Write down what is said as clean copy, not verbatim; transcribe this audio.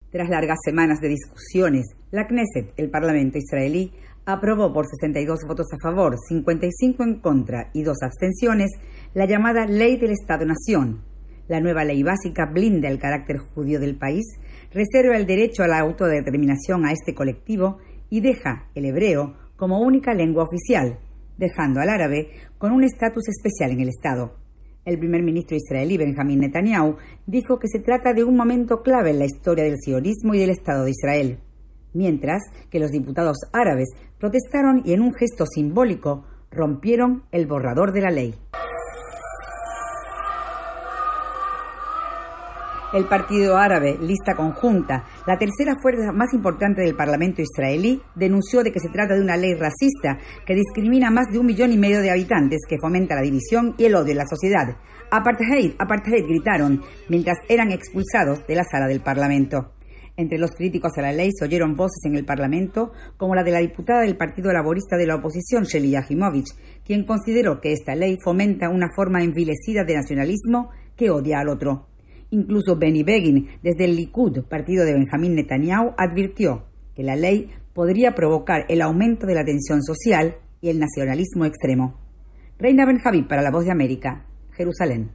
Tras largas semanas de discusiones, la Knesset, el Parlamento israelí, aprobó por 62 votos a favor, 55 en contra y 2 abstenciones la llamada Ley del Estado-Nación. La nueva ley básica blinda el carácter judío del país, reserva el derecho a la autodeterminación a este colectivo y deja el hebreo como única lengua oficial, dejando al árabe con un estatus especial en el Estado. El primer ministro israelí Benjamín Netanyahu dijo que se trata de un momento clave en la historia del sionismo y del Estado de Israel, mientras que los diputados árabes protestaron y en un gesto simbólico rompieron el borrador de la ley. El Partido Árabe, Lista Conjunta, la tercera fuerza más importante del Parlamento israelí, denunció de que se trata de una ley racista que discrimina a más de 1,5 millones de habitantes, que fomenta la división y el odio en la sociedad. ¡Apartheid! ¡Apartheid!, gritaron mientras eran expulsados de la sala del Parlamento. Entre los críticos a la ley se oyeron voces en el Parlamento, como la de la diputada del Partido Laborista de la oposición, Shelly Yahimovich, quien consideró que esta ley fomenta una forma envilecida de nacionalismo que odia al otro. Incluso Benny Begin, desde el Likud, partido de Benjamín Netanyahu, advirtió que la ley podría provocar el aumento de la tensión social y el nacionalismo extremo. Reina Ben Javid para La Voz de América, Jerusalén.